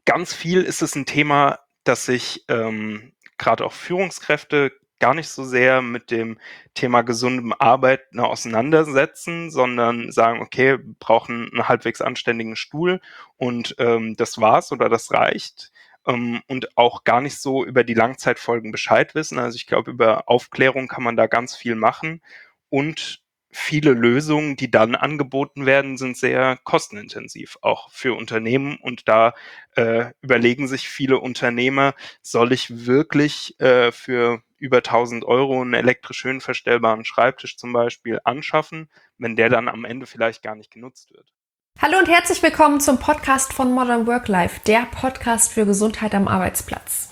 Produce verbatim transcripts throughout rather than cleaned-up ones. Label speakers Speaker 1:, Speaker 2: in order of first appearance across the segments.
Speaker 1: ganz viel ist es ein Thema, dass sich, ähm, grad auch Führungskräfte gar nicht so sehr mit dem Thema gesundem Arbeiten auseinandersetzen, sondern sagen: „Okay, wir brauchen 'n halbwegs anständigen Stuhl und, ähm, das war's oder das reicht“, ähm, und auch gar nicht so über die Langzeitfolgen Bescheid wissen. Also, ich glaube, über Aufklärung kann man da ganz viel machen und viele Lösungen, die dann angeboten werden, sind sehr kostenintensiv, auch für Unternehmen. Und da äh, überlegen sich viele Unternehmer, soll ich wirklich äh, für über tausend Euro einen elektrisch höhenverstellbaren Schreibtisch zum Beispiel anschaffen, wenn der dann am Ende vielleicht gar nicht genutzt wird.
Speaker 2: Hallo und herzlich willkommen zum Podcast von Modern Work Life, der Podcast für Gesundheit am Arbeitsplatz.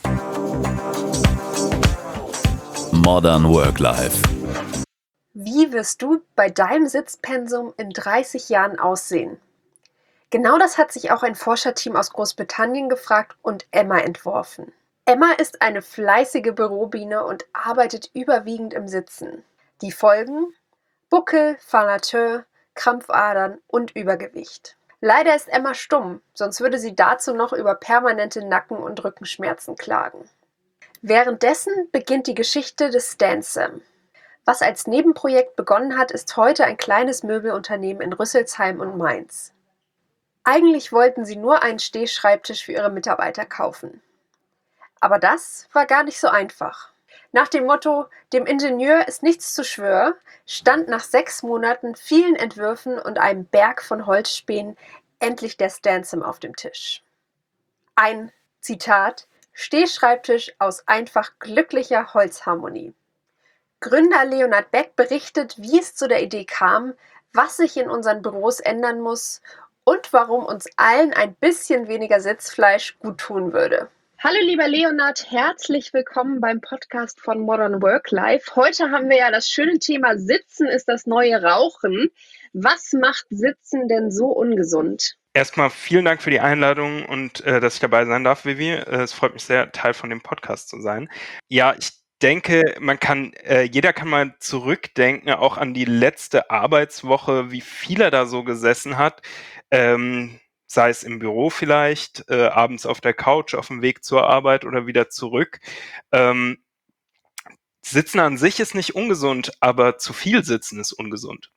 Speaker 3: Modern Work Life.
Speaker 4: Wie wirst du bei deinem Sitzpensum in dreißig Jahren aussehen? Genau das hat sich auch ein Forscherteam aus Großbritannien gefragt und Emma entworfen. Emma ist eine fleißige Bürobiene und arbeitet überwiegend im Sitzen. Die Folgen? Buckel, Falateur, Krampfadern und Übergewicht. Leider ist Emma stumm, sonst würde sie dazu noch über permanente Nacken- und Rückenschmerzen klagen. Währenddessen beginnt die Geschichte des Stand-Sam. Was als Nebenprojekt begonnen hat, ist heute ein kleines Möbelunternehmen in Rüsselsheim und Mainz. Eigentlich wollten sie nur einen Stehschreibtisch für ihre Mitarbeiter kaufen. Aber das war gar nicht so einfach. Nach dem Motto, dem Ingenieur ist nichts zu schwör, stand nach sechs Monaten, vielen Entwürfen und einem Berg von Holzspänen endlich der Stand-Sam auf dem Tisch. Ein, Zitat, Stehschreibtisch aus einfach glücklicher Holzharmonie. Gründer Leonhard Beck berichtet, wie es zu der Idee kam, was sich in unseren Büros ändern muss und warum uns allen ein bisschen weniger Sitzfleisch gut tun würde.
Speaker 5: Hallo lieber Leonhard, herzlich willkommen beim Podcast von Modern Work Life. Heute haben wir ja das schöne Thema Sitzen ist das neue Rauchen. Was macht Sitzen denn so ungesund?
Speaker 1: Erstmal vielen Dank für die Einladung und äh, dass ich dabei sein darf, Vivi. Äh, es freut mich sehr, Teil von dem Podcast zu sein. Ja, ich denke, man kann, äh, jeder kann mal zurückdenken, auch an die letzte Arbeitswoche, wie viel er da so gesessen hat. Ähm, sei es im Büro vielleicht, äh, abends auf der Couch, auf dem Weg zur Arbeit oder wieder zurück. Ähm, Sitzen an sich ist nicht ungesund, aber zu viel Sitzen ist ungesund.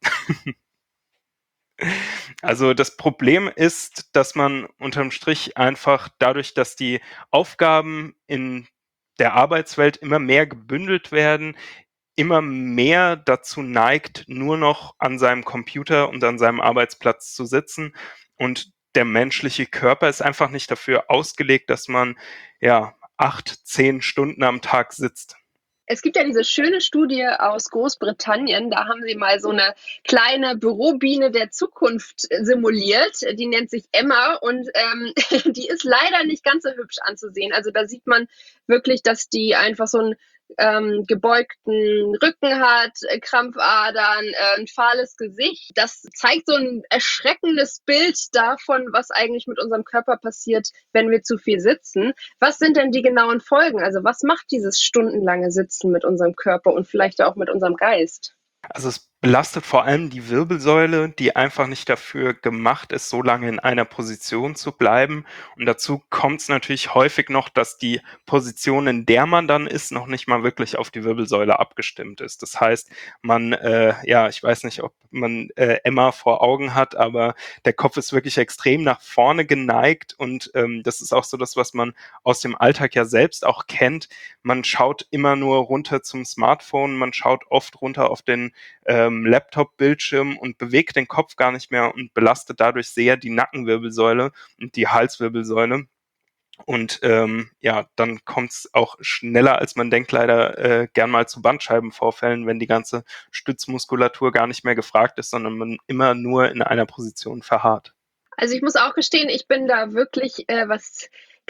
Speaker 1: Also das Problem ist, dass man unterm Strich einfach dadurch, dass die Aufgaben in der Arbeitswelt immer mehr gebündelt werden, immer mehr dazu neigt, nur noch an seinem Computer und an seinem Arbeitsplatz zu sitzen. Und der menschliche Körper ist einfach nicht dafür ausgelegt, dass man ja acht, zehn Stunden am Tag sitzt.
Speaker 5: Es gibt ja diese schöne Studie aus Großbritannien, da haben sie mal so eine kleine Bürobiene der Zukunft simuliert, die nennt sich Emma und ähm, die ist leider nicht ganz so hübsch anzusehen. Also da sieht man wirklich, dass die einfach so einen ähm, gebeugten Rücken hat, äh, Krampfadern, äh, ein fahles Gesicht. Das zeigt so ein erschreckendes Bild davon, was eigentlich mit unserem Körper passiert, wenn wir zu viel sitzen. Was sind denn die genauen Folgen? Also was macht dieses stundenlange Sitzen mit unserem Körper und vielleicht auch mit unserem Geist?
Speaker 1: Also es belastet vor allem die Wirbelsäule, die einfach nicht dafür gemacht ist, so lange in einer Position zu bleiben. Und dazu kommt es natürlich häufig noch, dass die Position, in der man dann ist, noch nicht mal wirklich auf die Wirbelsäule abgestimmt ist. Das heißt, man, äh, ja, ich weiß nicht, ob man äh, Emma vor Augen hat, aber der Kopf ist wirklich extrem nach vorne geneigt und ähm, das ist auch so das, was man aus dem Alltag ja selbst auch kennt. Man schaut immer nur runter zum Smartphone, man schaut oft runter auf den ähm, Laptop-Bildschirm und bewegt den Kopf gar nicht mehr und belastet dadurch sehr die Nackenwirbelsäule und die Halswirbelsäule. Und ähm, ja, dann kommt es auch schneller, als man denkt, leider äh, gern mal zu Bandscheibenvorfällen, wenn die ganze Stützmuskulatur gar nicht mehr gefragt ist, sondern man immer nur in einer Position verharrt.
Speaker 5: Also ich muss auch gestehen, ich bin da wirklich, äh, was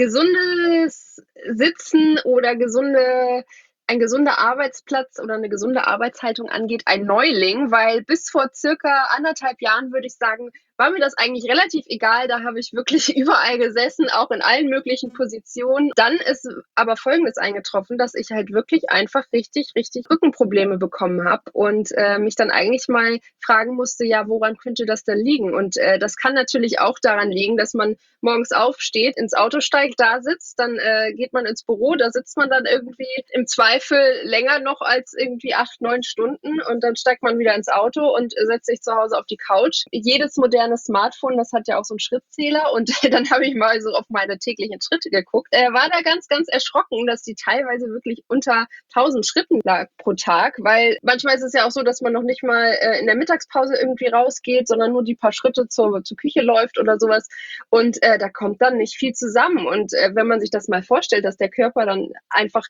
Speaker 5: gesundes Sitzen oder gesunde ein gesunder Arbeitsplatz oder eine gesunde Arbeitshaltung angeht, ein Neuling, weil bis vor circa anderthalb Jahren, würde ich sagen, war mir das eigentlich relativ egal. Da habe ich wirklich überall gesessen, auch in allen möglichen Positionen. Dann ist aber Folgendes eingetroffen, dass ich halt wirklich einfach richtig, richtig Rückenprobleme bekommen habe und äh, mich dann eigentlich mal fragen musste, ja, woran könnte das denn liegen? Und äh, das kann natürlich auch daran liegen, dass man morgens aufsteht, ins Auto steigt, da sitzt, dann äh, geht man ins Büro, da sitzt man dann irgendwie im Zweifel länger noch als irgendwie acht, neun Stunden und dann steigt man wieder ins Auto und äh, setzt sich zu Hause auf die Couch. Jedes moderne Smartphone, das hat ja auch so einen Schrittzähler und dann habe ich mal so auf meine täglichen Schritte geguckt. Äh, war da ganz, ganz erschrocken, dass die teilweise wirklich unter tausend Schritten lag pro Tag, weil manchmal ist es ja auch so, dass man noch nicht mal äh, in der Mittagspause irgendwie rausgeht, sondern nur die paar Schritte zur, zur Küche läuft oder sowas und äh, da kommt dann nicht viel zusammen und äh, wenn man sich das mal vorstellt, dass der Körper dann einfach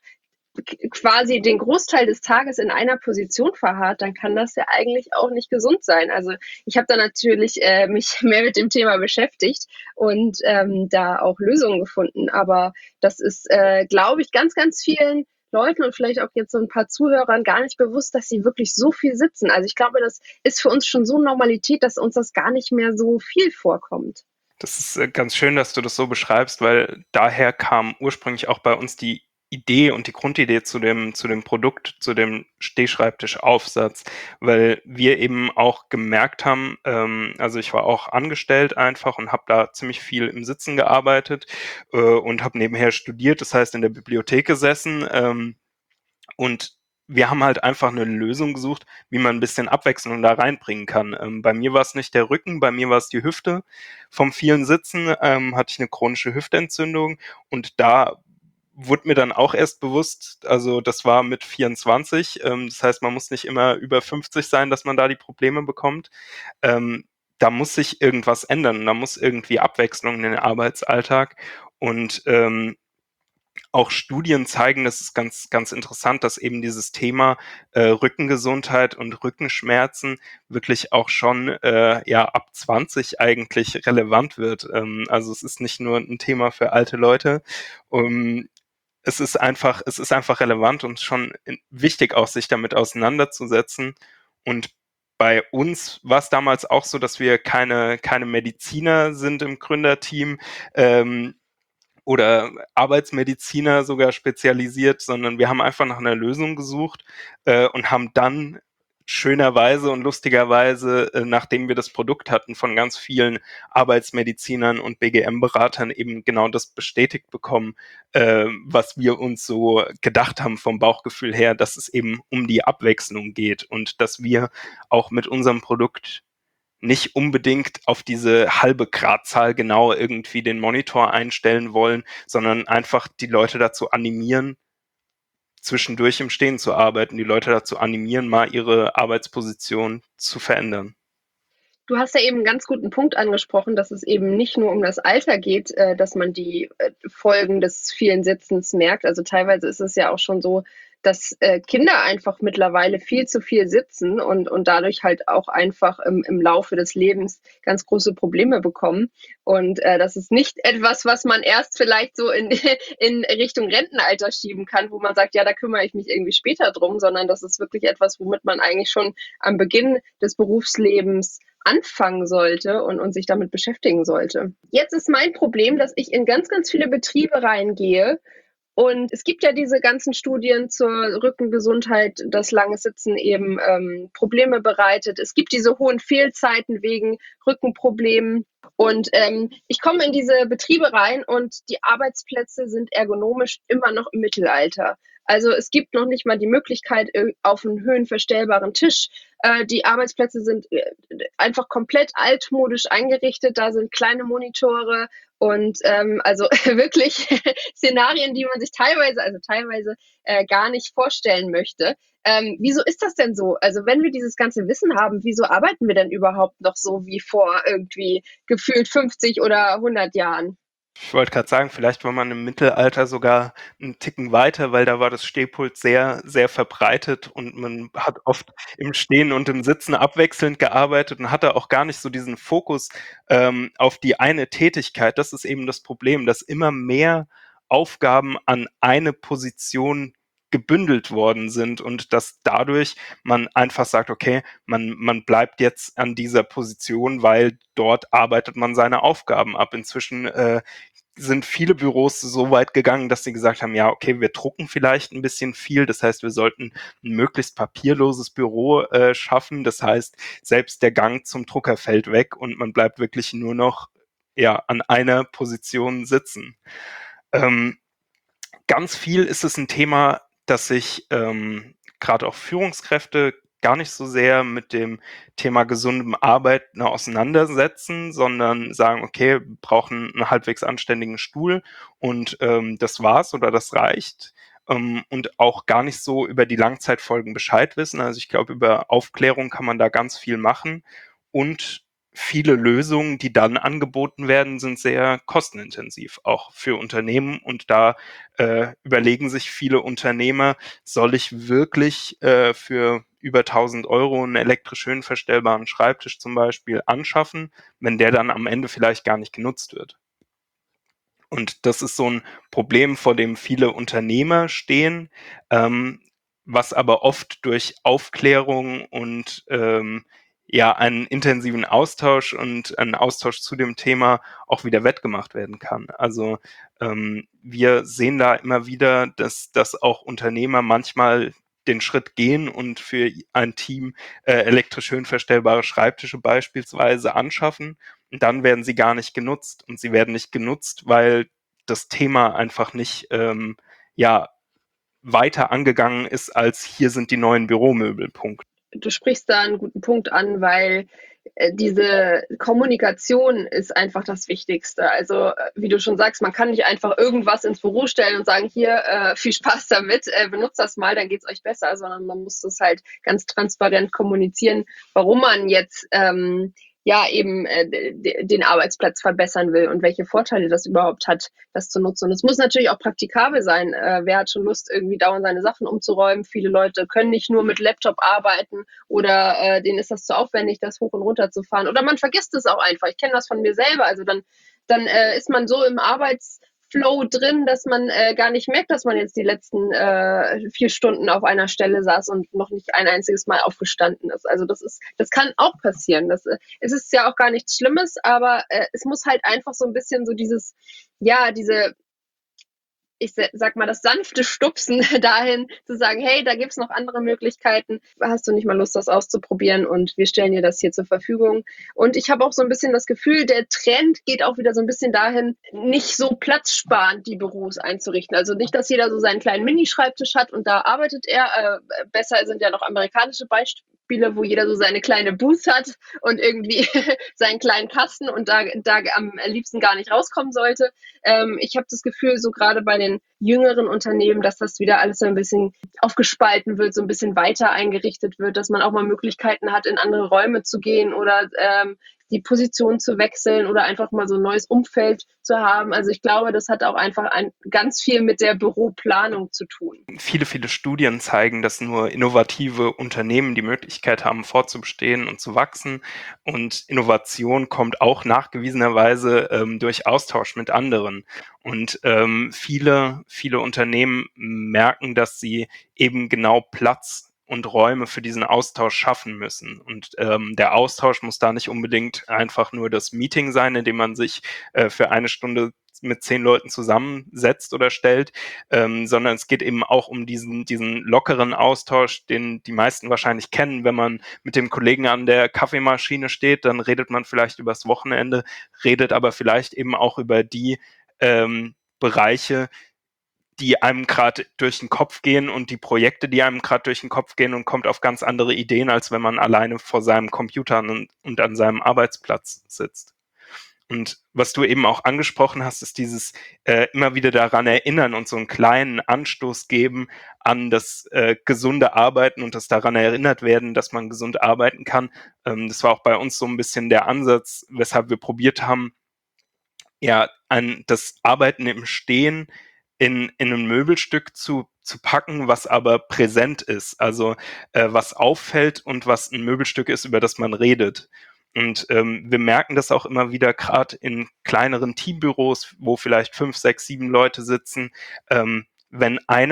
Speaker 5: quasi den Großteil des Tages in einer Position verharrt, dann kann das ja eigentlich auch nicht gesund sein. Also ich habe da natürlich äh, mich mehr mit dem Thema beschäftigt und ähm, da auch Lösungen gefunden. Aber das ist, äh, glaube ich, ganz, ganz vielen Leuten und vielleicht auch jetzt so ein paar Zuhörern gar nicht bewusst, dass sie wirklich so viel sitzen. Also ich glaube, das ist für uns schon so Normalität, dass uns das gar nicht mehr so viel vorkommt.
Speaker 1: Das ist äh, ganz schön, dass du das so beschreibst, weil daher kam ursprünglich auch bei uns die Idee und die Grundidee zu dem, zu dem Produkt, zu dem Stehschreibtischaufsatz, weil wir eben auch gemerkt haben, ähm, also ich war auch angestellt einfach und habe da ziemlich viel im Sitzen gearbeitet äh, und habe nebenher studiert, das heißt in der Bibliothek gesessen ähm, und wir haben halt einfach eine Lösung gesucht, wie man ein bisschen Abwechslung da reinbringen kann. Ähm, bei mir war es nicht der Rücken, bei mir war es die Hüfte. Vom vielen Sitzen ähm, hatte ich eine chronische Hüftentzündung und da wurde mir dann auch erst bewusst, also das war mit vierundzwanzig, ähm, das heißt, man muss nicht immer über fünfzig sein, dass man da die Probleme bekommt. Ähm, da muss sich irgendwas ändern, da muss irgendwie Abwechslung in den Arbeitsalltag und ähm, auch Studien zeigen, das ist ganz, ganz interessant, dass eben dieses Thema äh, Rückengesundheit und Rückenschmerzen wirklich auch schon äh, ja ab zwanzig eigentlich relevant wird. Ähm, also es ist nicht nur ein Thema für alte Leute. Um, es ist einfach, es ist einfach relevant und schon wichtig, auch sich damit auseinanderzusetzen. Und bei uns war es damals auch so, dass wir keine, keine Mediziner sind im Gründerteam. Ähm, oder Arbeitsmediziner sogar spezialisiert, sondern wir haben einfach nach einer Lösung gesucht äh, und haben dann schönerweise und lustigerweise, äh, nachdem wir das Produkt hatten, von ganz vielen Arbeitsmedizinern und B G M-Beratern eben genau das bestätigt bekommen, äh, was wir uns so gedacht haben vom Bauchgefühl her, dass es eben um die Abwechslung geht und dass wir auch mit unserem Produkt nicht unbedingt auf diese halbe Gradzahl genau irgendwie den Monitor einstellen wollen, sondern einfach die Leute dazu animieren, zwischendurch im Stehen zu arbeiten, die Leute dazu animieren, mal ihre Arbeitsposition zu verändern.
Speaker 5: Du hast ja eben einen ganz guten Punkt angesprochen, dass es eben nicht nur um das Alter geht, äh, dass man die äh, Folgen des vielen Sitzens merkt. Also teilweise ist es ja auch schon so, dass äh, Kinder einfach mittlerweile viel zu viel sitzen und, und dadurch halt auch einfach im, im Laufe des Lebens ganz große Probleme bekommen. Und äh, das ist nicht etwas, was man erst vielleicht so in, in Richtung Rentenalter schieben kann, wo man sagt, ja, da kümmere ich mich irgendwie später drum, sondern das ist wirklich etwas, womit man eigentlich schon am Beginn des Berufslebens anfangen sollte und, und sich damit beschäftigen sollte. Jetzt ist mein Problem, dass ich in ganz, ganz viele Betriebe reingehe und es gibt ja diese ganzen Studien zur Rückengesundheit, dass langes Sitzen eben ähm, Probleme bereitet. Es gibt diese hohen Fehlzeiten wegen Rückenproblemen. Und ähm, ich komme in diese Betriebe rein und die Arbeitsplätze sind ergonomisch immer noch im Mittelalter. Also es gibt noch nicht mal die Möglichkeit auf einen höhenverstellbaren Tisch. Äh, die Arbeitsplätze sind äh, einfach komplett altmodisch eingerichtet. Da sind kleine Monitore und ähm, also wirklich Szenarien, die man sich teilweise, also teilweise äh, gar nicht vorstellen möchte. Ähm, wieso ist das denn so? Also wenn wir dieses ganze Wissen haben, wieso arbeiten wir denn überhaupt noch so wie vor irgendwie gefühlt fünfzig oder hundert Jahren?
Speaker 1: Ich wollte gerade sagen, vielleicht war man im Mittelalter sogar einen Ticken weiter, weil da war das Stehpult sehr, sehr verbreitet und man hat oft im Stehen und im Sitzen abwechselnd gearbeitet und hatte auch gar nicht so diesen Fokus ähm, auf die eine Tätigkeit. Das ist eben das Problem, dass immer mehr Aufgaben an eine Position gebündelt worden sind und dass dadurch man einfach sagt, okay, man, man bleibt jetzt an dieser Position, weil dort arbeitet man seine Aufgaben ab. Inzwischen äh, sind viele Büros so weit gegangen, dass sie gesagt haben, ja, okay, wir drucken vielleicht ein bisschen viel, das heißt, wir sollten ein möglichst papierloses Büro äh, schaffen, das heißt, selbst der Gang zum Drucker fällt weg und man bleibt wirklich nur noch ja, an einer Position sitzen. Ähm, ganz viel ist es ein Thema, dass sich ähm, gerade auch Führungskräfte gar nicht so sehr mit dem Thema gesundem Arbeiten auseinandersetzen, sondern sagen, okay, wir brauchen einen halbwegs anständigen Stuhl und ähm, das war's oder das reicht. Ähm, und auch gar nicht so über die Langzeitfolgen Bescheid wissen. Also ich glaube, über Aufklärung kann man da ganz viel machen. Und viele Lösungen, die dann angeboten werden, sind sehr kostenintensiv, auch für Unternehmen. Und da äh, überlegen sich viele Unternehmer, soll ich wirklich äh, für über tausend Euro einen elektrisch höhenverstellbaren Schreibtisch zum Beispiel anschaffen, wenn der dann am Ende vielleicht gar nicht genutzt wird. Und das ist so ein Problem, vor dem viele Unternehmer stehen, ähm, was aber oft durch Aufklärung und ähm, ja einen intensiven Austausch und einen Austausch zu dem Thema auch wieder wettgemacht werden kann. Also ähm, wir sehen da immer wieder, dass, dass auch Unternehmer manchmal den Schritt gehen und für ein Team äh, elektrisch höhenverstellbare Schreibtische beispielsweise anschaffen. Und dann werden sie gar nicht genutzt. Und sie werden nicht genutzt, weil das Thema einfach nicht ähm, ja, weiter angegangen ist, als hier sind die neuen Büromöbel. Punkt.
Speaker 5: Du sprichst da einen guten Punkt an, weil äh, diese Kommunikation ist einfach das Wichtigste. Also äh, wie du schon sagst, man kann nicht einfach irgendwas ins Büro stellen und sagen, hier, äh, viel Spaß damit, äh, benutzt das mal, dann geht's euch besser, sondern man muss das halt ganz transparent kommunizieren, warum man jetzt ähm, ja eben äh, den Arbeitsplatz verbessern will und welche Vorteile das überhaupt hat, das zu nutzen. Und es muss natürlich auch praktikabel sein. Äh, wer hat schon Lust, irgendwie dauernd seine Sachen umzuräumen? Viele Leute können nicht nur mit Laptop arbeiten oder äh, denen ist das zu aufwendig, das hoch und runter zu fahren. Oder man vergisst es auch einfach. Ich kenne das von mir selber. Also dann, dann äh, ist man so im Arbeits Flow drin, dass man äh, gar nicht merkt, dass man jetzt die letzten äh, vier Stunden auf einer Stelle saß und noch nicht ein einziges Mal aufgestanden ist. Also das ist, das kann auch passieren. Das, äh, es ist ja auch gar nichts Schlimmes, aber äh, es muss halt einfach so ein bisschen so dieses, ja, diese ich sag mal, das sanfte Stupsen dahin zu sagen, hey, da gibt's noch andere Möglichkeiten. Hast du nicht mal Lust, das auszuprobieren? Und wir stellen dir das hier zur Verfügung. Und ich habe auch so ein bisschen das Gefühl, der Trend geht auch wieder so ein bisschen dahin, nicht so platzsparend die Büros einzurichten. Also nicht, dass jeder so seinen kleinen Minischreibtisch hat und da arbeitet er. Äh, besser sind ja noch amerikanische Beispiele, wo jeder so seine kleine Booth hat und irgendwie seinen kleinen Kasten und da, da am liebsten gar nicht rauskommen sollte. Ähm, ich habe das Gefühl, so gerade bei den jüngeren Unternehmen, dass das wieder alles so ein bisschen aufgespalten wird, so ein bisschen weiter eingerichtet wird, dass man auch mal Möglichkeiten hat, in andere Räume zu gehen oder ähm, die Position zu wechseln oder einfach mal so ein neues Umfeld zu haben. Also ich glaube, das hat auch einfach ein, ganz viel mit der Büroplanung zu tun.
Speaker 1: Viele, viele Studien zeigen, dass nur innovative Unternehmen die Möglichkeit haben, fortzubestehen und zu wachsen. Und Innovation kommt auch nachgewiesenerweise ähm, durch Austausch mit anderen. Und ähm, viele, viele Unternehmen merken, dass sie eben genau Platz und Räume für diesen Austausch schaffen müssen. Und ähm, der Austausch muss da nicht unbedingt einfach nur das Meeting sein, in dem man sich äh, für eine Stunde mit zehn Leuten zusammensetzt oder stellt, ähm, sondern es geht eben auch um diesen, diesen lockeren Austausch, den die meisten wahrscheinlich kennen. Wenn man mit dem Kollegen an der Kaffeemaschine steht, dann redet man vielleicht übers Wochenende, redet aber vielleicht eben auch über die ähm, Bereiche, die einem gerade durch den Kopf gehen und die Projekte, die einem gerade durch den Kopf gehen und kommt auf ganz andere Ideen, als wenn man alleine vor seinem Computer und, und an seinem Arbeitsplatz sitzt. Und was du eben auch angesprochen hast, ist dieses äh, immer wieder daran erinnern und so einen kleinen Anstoß geben an das äh, gesunde Arbeiten und das daran erinnert werden, dass man gesund arbeiten kann. Ähm, das war auch bei uns so ein bisschen der Ansatz, weshalb wir probiert haben, ja, an das Arbeiten im Stehen in, in ein Möbelstück zu, zu packen, was aber präsent ist, also äh, was auffällt und was ein Möbelstück ist, über das man redet. Und ähm, wir merken das auch immer wieder, gerade in kleineren Teambüros, wo vielleicht fünf, sechs, sieben Leute sitzen, ähm, wenn einer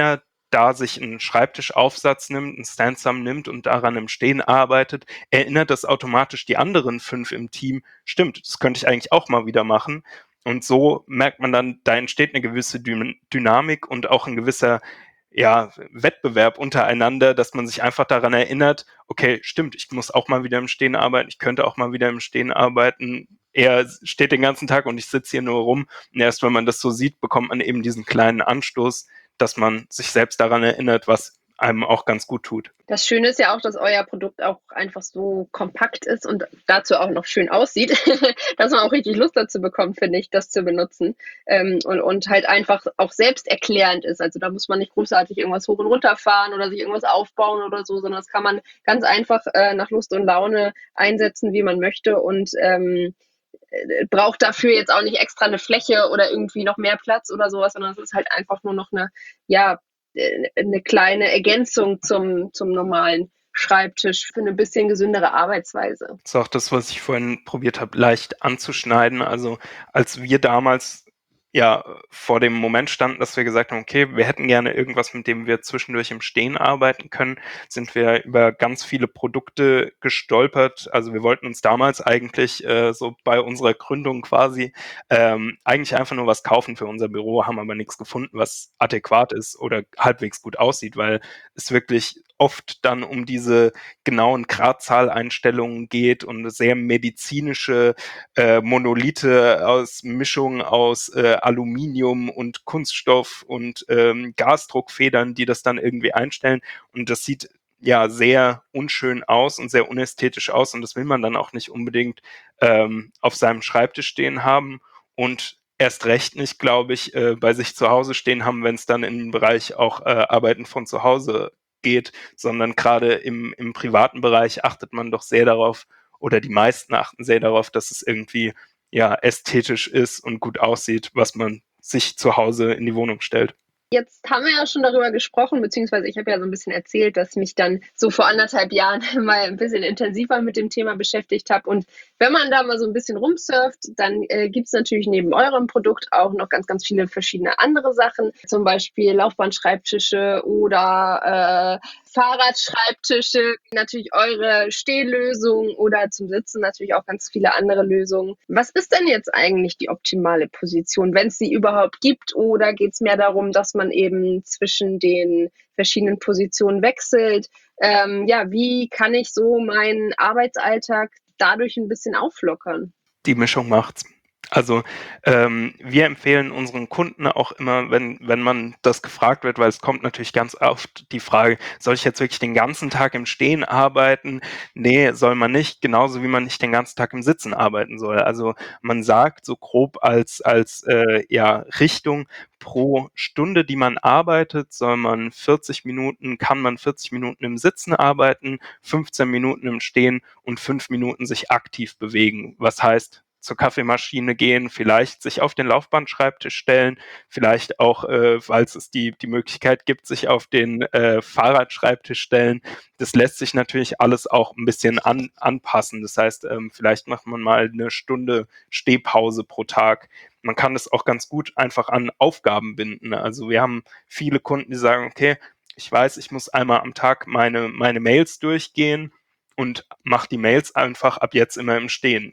Speaker 1: da sich einen Schreibtischaufsatz nimmt, einen Stand-Sum nimmt und daran im Stehen arbeitet, erinnert das automatisch die anderen fünf im Team, stimmt, das könnte ich eigentlich auch mal wieder machen. Und so merkt man dann, da entsteht eine gewisse Dü- Dynamik und auch ein gewisser ja, Wettbewerb untereinander, dass man sich einfach daran erinnert, okay, stimmt, ich muss auch mal wieder im Stehen arbeiten, ich könnte auch mal wieder im Stehen arbeiten. Er steht den ganzen Tag und ich sitze hier nur rum. Und erst wenn man das so sieht, bekommt man eben diesen kleinen Anstoß, dass man sich selbst daran erinnert, was einem auch ganz gut tut.
Speaker 5: Das Schöne ist ja auch, dass euer Produkt auch einfach so kompakt ist und dazu auch noch schön aussieht, dass man auch richtig Lust dazu bekommt, finde ich, das zu benutzen. Ähm, und, und halt einfach auch selbsterklärend ist. Also da muss man nicht großartig irgendwas hoch und runter fahren oder sich irgendwas aufbauen oder so, sondern das kann man ganz einfach äh, nach Lust und Laune einsetzen, wie man möchte und ähm, äh, braucht dafür jetzt auch nicht extra eine Fläche oder irgendwie noch mehr Platz oder sowas, sondern es ist halt einfach nur noch eine, ja, äh, eine kleine Ergänzung zum, zum normalen Schreibtisch für eine bisschen gesündere Arbeitsweise.
Speaker 1: Das ist auch das, was ich vorhin probiert habe, leicht anzuschneiden. Also als wir damals ja vor dem Moment standen, dass wir gesagt haben, okay, wir hätten gerne irgendwas, mit dem wir zwischendurch im Stehen arbeiten können, sind wir über ganz viele Produkte gestolpert. Also wir wollten uns damals eigentlich äh, so bei unserer Gründung quasi ähm, eigentlich einfach nur was kaufen für unser Büro, haben aber nichts gefunden, was adäquat ist oder halbwegs gut aussieht, weil es wirklich oft dann um diese genauen Gradzahleinstellungen geht und sehr medizinische äh, Monolithe aus Mischung aus äh, Aluminium und Kunststoff und ähm, Gasdruckfedern, die das dann irgendwie einstellen. Und das sieht ja sehr unschön aus und sehr unästhetisch aus und das will man dann auch nicht unbedingt ähm, auf seinem Schreibtisch stehen haben und erst recht nicht, glaube ich, äh, bei sich zu Hause stehen haben, wenn es dann in den Bereich auch äh, Arbeiten von zu Hause geht, sondern gerade im, im privaten Bereich achtet man doch sehr darauf, oder die meisten achten sehr darauf, dass es irgendwie ja ästhetisch ist und gut aussieht, was man sich zu Hause in die Wohnung stellt.
Speaker 5: Jetzt haben wir ja schon darüber gesprochen, beziehungsweise ich habe ja so ein bisschen erzählt, dass ich mich dann so vor anderthalb Jahren mal ein bisschen intensiver mit dem Thema beschäftigt habe. Und wenn man da mal so ein bisschen rumsurft, dann äh, gibt es natürlich neben eurem Produkt auch noch ganz, ganz viele verschiedene andere Sachen. Zum Beispiel Laufbandschreibtische oder äh, Fahrradschreibtische, natürlich eure Stehlösung oder zum Sitzen natürlich auch ganz viele andere Lösungen. Was ist denn jetzt eigentlich die optimale Position, wenn es sie überhaupt gibt? Oder geht es mehr darum, dass man eben zwischen den verschiedenen Positionen wechselt? Ähm, ja, wie kann ich so meinen Arbeitsalltag dadurch ein bisschen auflockern?
Speaker 1: Die Mischung macht's. Also ähm, wir empfehlen unseren Kunden auch immer, wenn, wenn man das gefragt wird, weil es kommt natürlich ganz oft die Frage, soll ich jetzt wirklich den ganzen Tag im Stehen arbeiten? Nee, soll man nicht, genauso wie man nicht den ganzen Tag im Sitzen arbeiten soll. Also man sagt so grob als, als äh, ja, Richtung, pro Stunde, die man arbeitet, soll man vierzig Minuten, kann man vierzig Minuten im Sitzen arbeiten, fünfzehn Minuten im Stehen und fünf Minuten sich aktiv bewegen. Was heißt, zur Kaffeemaschine gehen, vielleicht sich auf den Laufbandschreibtisch stellen, vielleicht auch, äh, falls es die, die Möglichkeit gibt, sich auf den äh, Fahrradschreibtisch stellen. Das lässt sich natürlich alles auch ein bisschen an, anpassen. Das heißt, ähm, vielleicht macht man mal eine Stunde Stehpause pro Tag. Man kann das auch ganz gut einfach an Aufgaben binden. Also wir haben viele Kunden, die sagen, okay, ich weiß, ich muss einmal am Tag meine, meine Mails durchgehen und mache die Mails einfach ab jetzt immer im Stehen.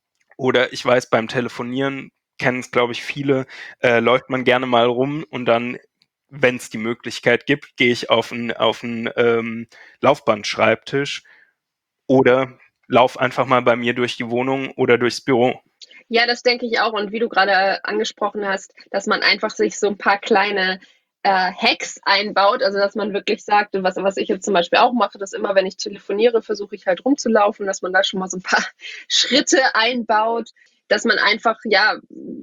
Speaker 1: Oder ich weiß, beim Telefonieren kennen es, glaube ich, viele, äh, läuft man gerne mal rum und dann, wenn es die Möglichkeit gibt, gehe ich auf einen auf einen, ähm, Laufbandschreibtisch oder laufe einfach mal bei mir durch die Wohnung oder durchs Büro.
Speaker 5: Ja, das denke ich auch. Und wie du gerade angesprochen hast, dass man einfach sich so ein paar kleine äh, Hacks einbaut, also dass man wirklich sagt, was, was ich jetzt zum Beispiel auch mache, dass immer, wenn ich telefoniere, versuche ich halt rumzulaufen, dass man da schon mal so ein paar Schritte einbaut, dass man einfach, ja,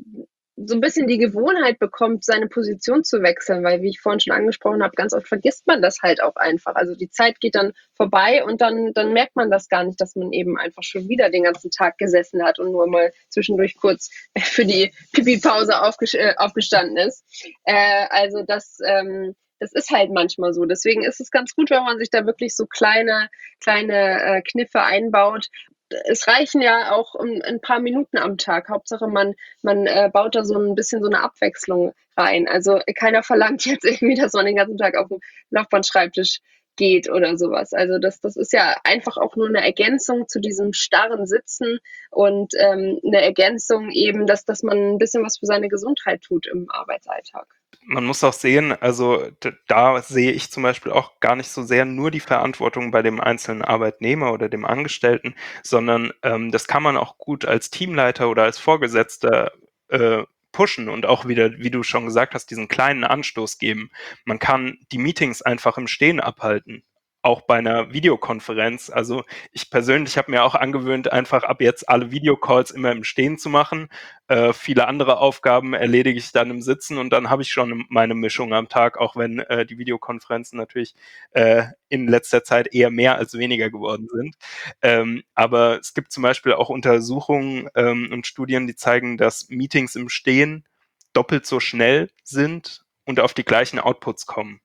Speaker 5: so ein bisschen die Gewohnheit bekommt, seine Position zu wechseln, weil, wie ich vorhin schon angesprochen habe, ganz oft vergisst man das halt auch einfach. Also die Zeit geht dann vorbei und dann, dann merkt man das gar nicht, dass man eben einfach schon wieder den ganzen Tag gesessen hat und nur mal zwischendurch kurz für die Pipi-Pause aufges äh, aufgestanden ist. Äh, also das, ähm, das ist halt manchmal so. Deswegen ist es ganz gut, wenn man sich da wirklich so kleine, kleine äh, Kniffe einbaut. es reichen ja auch ein, ein paar Minuten am Tag. Hauptsache, man, man äh, baut da so ein bisschen so eine Abwechslung rein. Also keiner verlangt jetzt irgendwie, dass man den ganzen Tag auf dem Nachbarschreibtisch geht oder sowas. Also das, das ist ja einfach auch nur eine Ergänzung zu diesem starren Sitzen und ähm, eine Ergänzung eben, dass, dass man ein bisschen was für seine Gesundheit tut im Arbeitsalltag.
Speaker 1: Man muss auch sehen, also d- da sehe ich zum Beispiel auch gar nicht so sehr nur die Verantwortung bei dem einzelnen Arbeitnehmer oder dem Angestellten, sondern ähm, das kann man auch gut als Teamleiter oder als Vorgesetzter äh, pushen und auch wieder, wie du schon gesagt hast, diesen kleinen Anstoß geben. Man kann die Meetings einfach im Stehen abhalten. Auch bei einer Videokonferenz. Also ich persönlich habe mir auch angewöhnt, einfach ab jetzt alle Videocalls immer im Stehen zu machen. Äh, viele andere Aufgaben erledige ich dann im Sitzen und dann habe ich schon meine Mischung am Tag, auch wenn äh, die Videokonferenzen natürlich äh, in letzter Zeit eher mehr als weniger geworden sind. Ähm, aber es gibt zum Beispiel auch Untersuchungen ähm, und Studien, die zeigen, dass Meetings im Stehen doppelt so schnell sind und auf die gleichen Outputs kommen.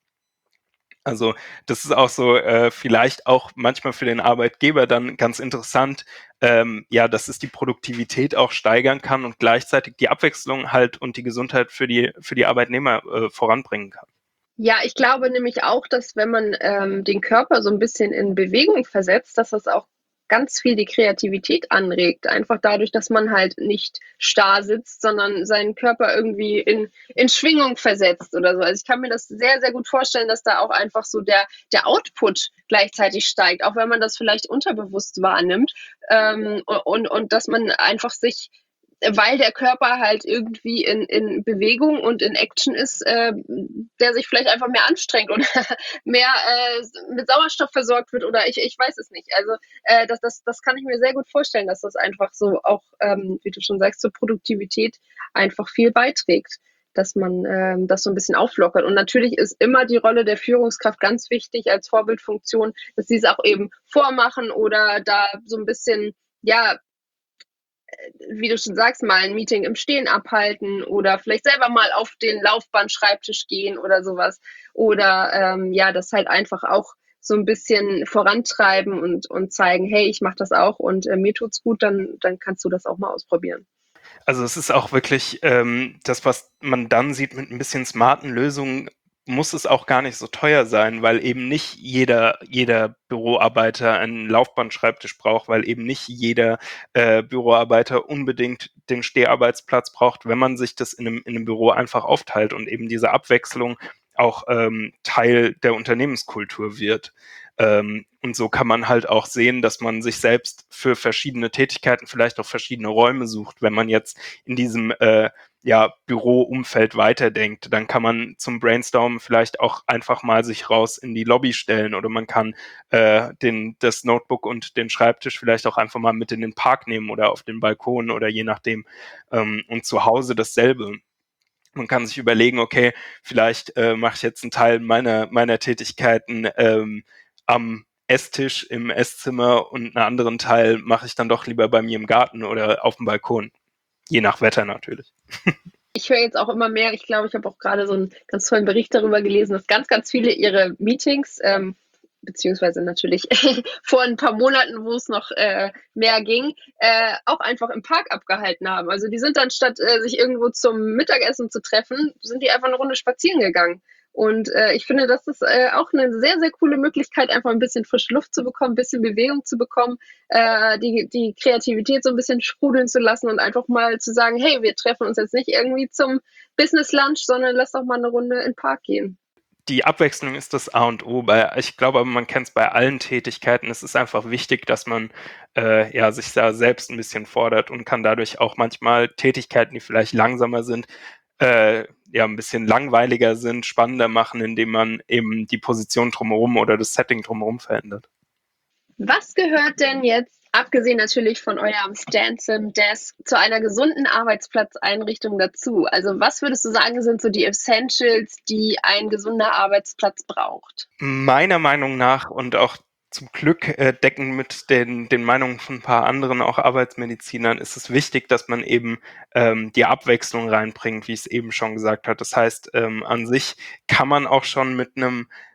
Speaker 1: Also das ist auch so äh, vielleicht auch manchmal für den Arbeitgeber dann ganz interessant, ähm, ja, dass es die Produktivität auch steigern kann und gleichzeitig die Abwechslung halt und die Gesundheit für die für die Arbeitnehmer äh, voranbringen kann.
Speaker 5: Ja, ich glaube nämlich auch, dass wenn man ähm, den Körper so ein bisschen in Bewegung versetzt, dass das auch ganz viel die Kreativität anregt. Einfach dadurch, dass man halt nicht starr sitzt, sondern seinen Körper irgendwie in, in Schwingung versetzt oder so. Also ich kann mir das sehr, sehr gut vorstellen, dass da auch einfach so der, der Output gleichzeitig steigt, auch wenn man das vielleicht unterbewusst wahrnimmt. Ähm, und, und dass man einfach sich, weil der Körper halt irgendwie in, in Bewegung und in Action ist, äh, der sich vielleicht einfach mehr anstrengt oder mehr äh, mit Sauerstoff versorgt wird oder ich, ich weiß es nicht. Also äh, das, das, das kann ich mir sehr gut vorstellen, dass das einfach so auch, ähm, wie du schon sagst, zur Produktivität einfach viel beiträgt, dass man ähm, das so ein bisschen auflockert. Und natürlich ist immer die Rolle der Führungskraft ganz wichtig als Vorbildfunktion, dass sie es auch eben vormachen oder da so ein bisschen, ja, wie du schon sagst, mal ein Meeting im Stehen abhalten oder vielleicht selber mal auf den Laufbandschreibtisch gehen oder sowas. Oder ähm, ja, das halt einfach auch so ein bisschen vorantreiben und, und zeigen, hey, ich mache das auch und äh, mir tut's gut, dann, dann kannst du das auch mal ausprobieren.
Speaker 1: Also es ist auch wirklich ähm, das, was man dann sieht mit ein bisschen smarten Lösungen, muss es auch gar nicht so teuer sein, weil eben nicht jeder, jeder Büroarbeiter einen Laufbandschreibtisch braucht, weil eben nicht jeder äh, Büroarbeiter unbedingt den Steharbeitsplatz braucht, wenn man sich das in einem, in einem Büro einfach aufteilt und eben diese Abwechslung auch ähm, Teil der Unternehmenskultur wird. Ähm, und so kann man halt auch sehen, dass man sich selbst für verschiedene Tätigkeiten vielleicht auch verschiedene Räume sucht. Wenn man jetzt in diesem äh, ja, Büroumfeld weiterdenkt, dann kann man zum Brainstormen vielleicht auch einfach mal sich raus in die Lobby stellen oder man kann äh, den, das Notebook und den Schreibtisch vielleicht auch einfach mal mit in den Park nehmen oder auf den Balkon oder je nachdem. Ähm, und zu Hause dasselbe. Man kann sich überlegen, okay, vielleicht äh, mache ich jetzt einen Teil meiner, meiner Tätigkeiten ähm, am Esstisch im Esszimmer und einen anderen Teil mache ich dann doch lieber bei mir im Garten oder auf dem Balkon. Je nach Wetter natürlich.
Speaker 5: Ich höre jetzt auch immer mehr, ich glaube, ich habe auch gerade so einen ganz tollen Bericht darüber gelesen, dass ganz, ganz viele ihre Meetings, ähm, beziehungsweise natürlich vor ein paar Monaten, wo es noch äh, mehr ging, äh, auch einfach im Park abgehalten haben. Also die sind dann statt äh, sich irgendwo zum Mittagessen zu treffen, sind die einfach eine Runde spazieren gegangen. Und äh, ich finde, das ist äh, auch eine sehr, sehr coole Möglichkeit, einfach ein bisschen frische Luft zu bekommen, ein bisschen Bewegung zu bekommen, äh, die, die Kreativität so ein bisschen sprudeln zu lassen und einfach mal zu sagen, hey, wir treffen uns jetzt nicht irgendwie zum Business Lunch, sondern lass doch mal eine Runde in den Park gehen.
Speaker 1: Die Abwechslung ist das A und O. Bei, ich glaube, man kennt es bei allen Tätigkeiten. Es ist einfach wichtig, dass man äh, ja, sich da selbst ein bisschen fordert und kann dadurch auch manchmal Tätigkeiten, die vielleicht langsamer sind, äh, ja, ein bisschen langweiliger sind, spannender machen, indem man eben die Position drumherum oder das Setting drumherum verändert.
Speaker 5: Was gehört denn jetzt, abgesehen natürlich von eurem Stand-Sim Desk, zu einer gesunden Arbeitsplatzeinrichtung dazu? Also was würdest du sagen, sind so die Essentials, die ein gesunder Arbeitsplatz braucht?
Speaker 1: Meiner Meinung nach und auch zum Glück äh, decken mit den, den Meinungen von ein paar anderen, auch Arbeitsmedizinern, ist es wichtig, dass man eben ähm, die Abwechslung reinbringt, wie ich es eben schon gesagt habe. Das heißt, ähm, an sich kann man auch schon mit einem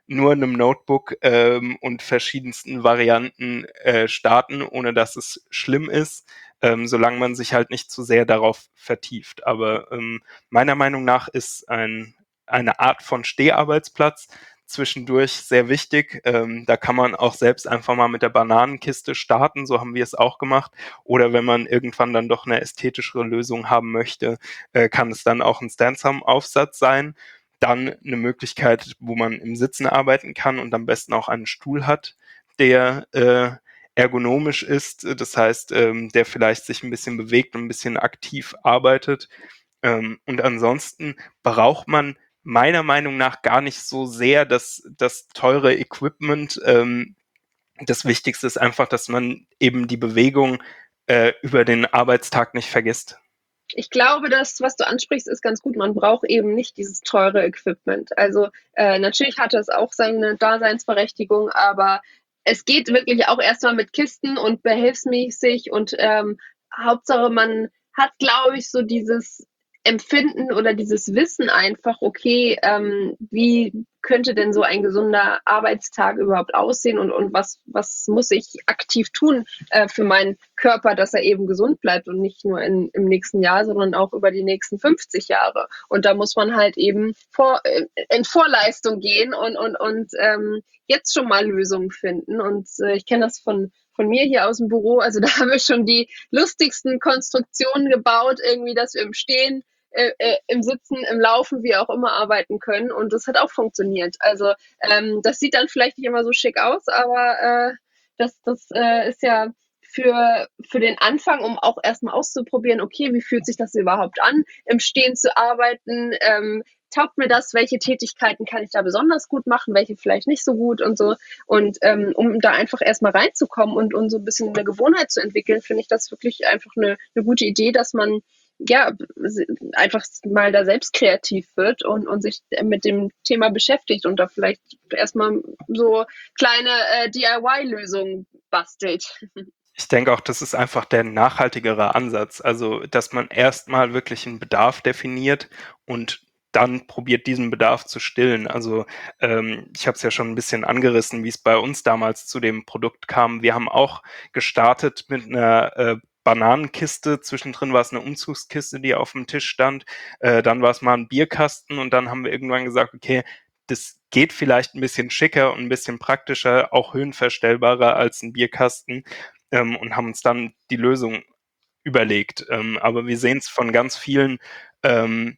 Speaker 1: nur einem Notebook ähm, und verschiedensten Varianten äh, starten, ohne dass es schlimm ist, ähm, solange man sich halt nicht zu sehr darauf vertieft. Aber ähm, meiner Meinung nach ist ein, eine Art von Steharbeitsplatz zwischendurch sehr wichtig. Ähm, da kann man auch selbst einfach mal mit der Bananenkiste starten, so haben wir es auch gemacht. Oder wenn man irgendwann dann doch eine ästhetischere Lösung haben möchte, äh, kann es dann auch ein Stansom-Aufsatz sein. Dann eine Möglichkeit, wo man im Sitzen arbeiten kann und am besten auch einen Stuhl hat, der äh, ergonomisch ist, das heißt, ähm, der vielleicht sich ein bisschen bewegt und ein bisschen aktiv arbeitet. Ähm, und ansonsten braucht man meiner Meinung nach gar nicht so sehr das, das teure Equipment. Ähm, das Wichtigste ist einfach, dass man eben die Bewegung äh, über den Arbeitstag nicht vergisst.
Speaker 5: Ich glaube, das, was du ansprichst, ist ganz gut. Man braucht eben nicht dieses teure Equipment. Also äh, natürlich hat es auch seine Daseinsberechtigung, aber es geht wirklich auch erstmal mit Kisten und behelfsmäßig und ähm, Hauptsache man hat, glaube ich, so dieses Empfinden oder dieses Wissen einfach, okay, ähm, wie könnte denn so ein gesunder Arbeitstag überhaupt aussehen und, und was, was muss ich aktiv tun äh, für meinen Körper, dass er eben gesund bleibt und nicht nur in, im nächsten Jahr, sondern auch über die nächsten fünfzig Jahre. Und da muss man halt eben vor, äh, in Vorleistung gehen und, und, und ähm, jetzt schon mal Lösungen finden. Und äh, ich kenne das von von mir hier aus dem Büro, also da haben wir schon die lustigsten Konstruktionen gebaut, irgendwie, dass wir im Stehen, äh, äh, im Sitzen, im Laufen, wie auch immer arbeiten können und das hat auch funktioniert. Also ähm, das sieht dann vielleicht nicht immer so schick aus, aber äh, das, das äh, ist ja für, für den Anfang, um auch erstmal auszuprobieren, okay, wie fühlt sich das überhaupt an, im Stehen zu arbeiten, ähm, taugt mir das, welche Tätigkeiten kann ich da besonders gut machen, welche vielleicht nicht so gut und so. Und ähm, um da einfach erstmal reinzukommen und, und so ein bisschen eine Gewohnheit zu entwickeln, finde ich das wirklich einfach eine, eine gute Idee, dass man ja einfach mal da selbst kreativ wird und, und sich mit dem Thema beschäftigt und da vielleicht erstmal so kleine äh, D I Y-Lösungen bastelt.
Speaker 1: Ich denke auch, das ist einfach der nachhaltigere Ansatz. Also, dass man erstmal wirklich einen Bedarf definiert und dann probiert, diesen Bedarf zu stillen. Also, ähm, ich habe es ja schon ein bisschen angerissen, wie es bei uns damals zu dem Produkt kam. Wir haben auch gestartet mit einer äh, Bananenkiste. Zwischendrin war es eine Umzugskiste, die auf dem Tisch stand. Äh, dann war es mal ein Bierkasten und dann haben wir irgendwann gesagt, okay, das geht vielleicht ein bisschen schicker und ein bisschen praktischer, auch höhenverstellbarer als ein Bierkasten. Ähm, und haben uns dann die Lösung überlegt. Ähm, aber wir sehen es von ganz vielen ähm,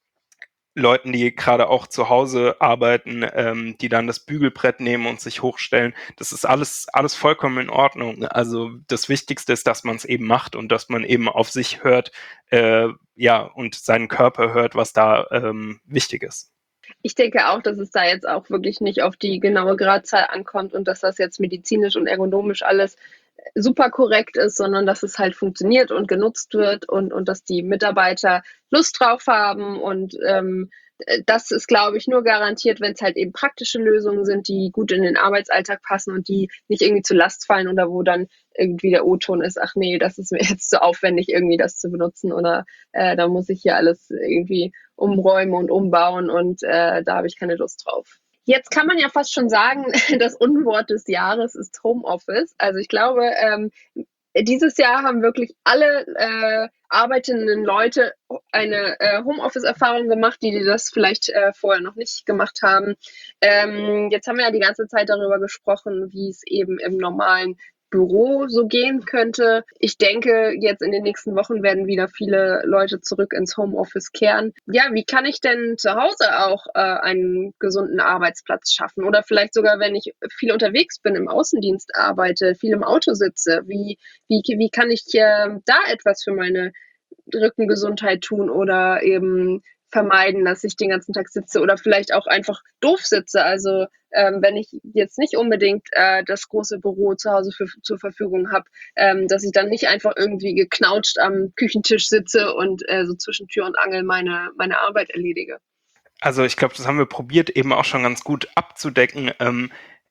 Speaker 1: Leuten, die gerade auch zu Hause arbeiten, ähm, die dann das Bügelbrett nehmen und sich hochstellen. Das ist alles, alles vollkommen in Ordnung. Also das Wichtigste ist, dass man es eben macht und dass man eben auf sich hört, äh, ja, und seinen Körper hört, was da ähm, wichtig ist.
Speaker 5: Ich denke auch, dass es da jetzt auch wirklich nicht auf die genaue Gradzahl ankommt und dass das jetzt medizinisch und ergonomisch alles super korrekt ist, sondern dass es halt funktioniert und genutzt wird und, und dass die Mitarbeiter Lust drauf haben und ähm, das ist, glaube ich, nur garantiert, wenn es halt eben praktische Lösungen sind, die gut in den Arbeitsalltag passen und die nicht irgendwie zur Last fallen oder wo dann irgendwie der O-Ton ist, ach nee, das ist mir jetzt zu aufwendig, irgendwie das zu benutzen oder äh, da muss ich hier alles irgendwie umräumen und umbauen und äh, da habe ich keine Lust drauf. Jetzt kann man ja fast schon sagen, das Unwort des Jahres ist Homeoffice. Also ich glaube, ähm, dieses Jahr haben wirklich alle äh, arbeitenden Leute eine äh, Homeoffice-Erfahrung gemacht, die, die das vielleicht äh, vorher noch nicht gemacht haben. Ähm, jetzt haben wir ja die ganze Zeit darüber gesprochen, wie es eben im normalen Büro so gehen könnte. Ich denke, jetzt in den nächsten Wochen werden wieder viele Leute zurück ins Homeoffice kehren. Ja, wie kann ich denn zu Hause auch äh, einen gesunden Arbeitsplatz schaffen? Oder vielleicht sogar, wenn ich viel unterwegs bin, im Außendienst arbeite, viel im Auto sitze, wie, wie, wie kann ich äh, da etwas für meine Rückengesundheit tun oder eben vermeiden, dass ich den ganzen Tag sitze oder vielleicht auch einfach doof sitze. Also ähm, wenn ich jetzt nicht unbedingt äh, das große Büro zu Hause für, zur Verfügung habe, ähm, dass ich dann nicht einfach irgendwie geknautscht am Küchentisch sitze und äh, so zwischen Tür und Angel meine, meine Arbeit erledige.
Speaker 1: Also ich glaube, das haben wir probiert, eben auch schon ganz gut abzudecken. Ähm,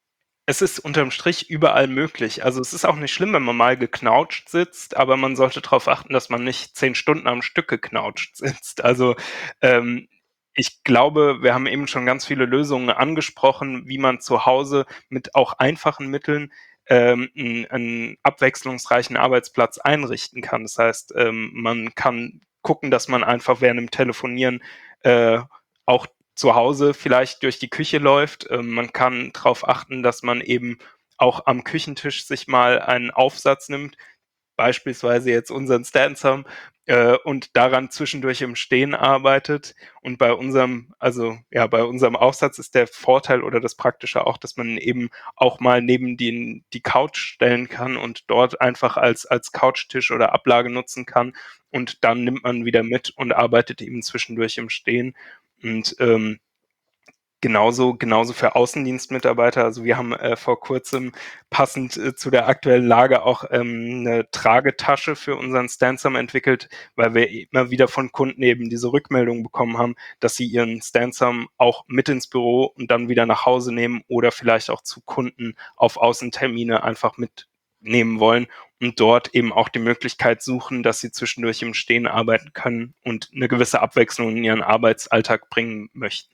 Speaker 1: Es ist unterm Strich überall möglich. Also es ist auch nicht schlimm, wenn man mal geknautscht sitzt, aber man sollte darauf achten, dass man nicht zehn Stunden am Stück geknautscht sitzt. Also ähm, Ich glaube, wir haben eben schon ganz viele Lösungen angesprochen, wie man zu Hause mit auch einfachen Mitteln ähm, 'n 'n abwechslungsreichen Arbeitsplatz einrichten kann. Das heißt, ähm, man kann gucken, dass man einfach während dem Telefonieren äh, auch zu Hause vielleicht durch die Küche läuft. Ähm, man kann drauf achten, dass man eben auch am Küchentisch sich mal einen Aufsatz nimmt, beispielsweise jetzt unseren Stansom, äh, und daran zwischendurch im Stehen arbeitet. Und bei unserem, also ja, bei unserem Aufsatz ist der Vorteil oder das Praktische auch, dass man eben auch mal neben den, die Couch stellen kann und dort einfach als, als Couchtisch oder Ablage nutzen kann. Und dann nimmt man wieder mit und arbeitet eben zwischendurch im Stehen. Und ähm, Genauso genauso für Außendienstmitarbeiter. Also, wir haben, äh, vor Kurzem passend, äh, zu der aktuellen Lage auch, ähm, 'ne Tragetasche für unseren Stansom entwickelt, weil wir immer wieder von Kunden eben diese Rückmeldung bekommen haben, dass sie ihren Stansom auch mit ins Büro und dann wieder nach Hause nehmen oder vielleicht auch zu Kunden auf Außentermine einfach mitnehmen wollen und dort eben auch die Möglichkeit suchen, dass sie zwischendurch im Stehen arbeiten können und 'ne gewisse Abwechslung in ihren Arbeitsalltag bringen möchten.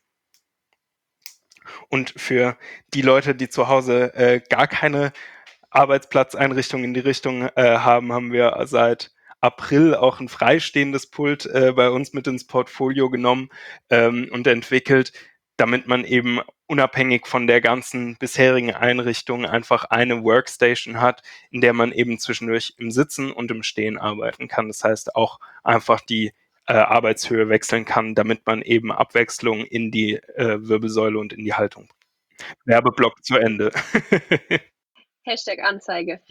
Speaker 1: Und für die Leute, die zu Hause äh, gar keine Arbeitsplatzeinrichtung in die Richtung äh, haben, haben wir seit April auch ein freistehendes Pult äh, bei uns mit ins Portfolio genommen ähm, und entwickelt, damit man eben unabhängig von der ganzen bisherigen Einrichtung einfach eine Workstation hat, in der man eben zwischendurch im Sitzen und im Stehen arbeiten kann. Das heißt auch einfach die äh, Arbeitshöhe wechseln kann, damit man eben Abwechslung in die äh, Wirbelsäule und in die Haltung bringt. Werbeblock zu Ende.
Speaker 5: Hashtag Anzeige.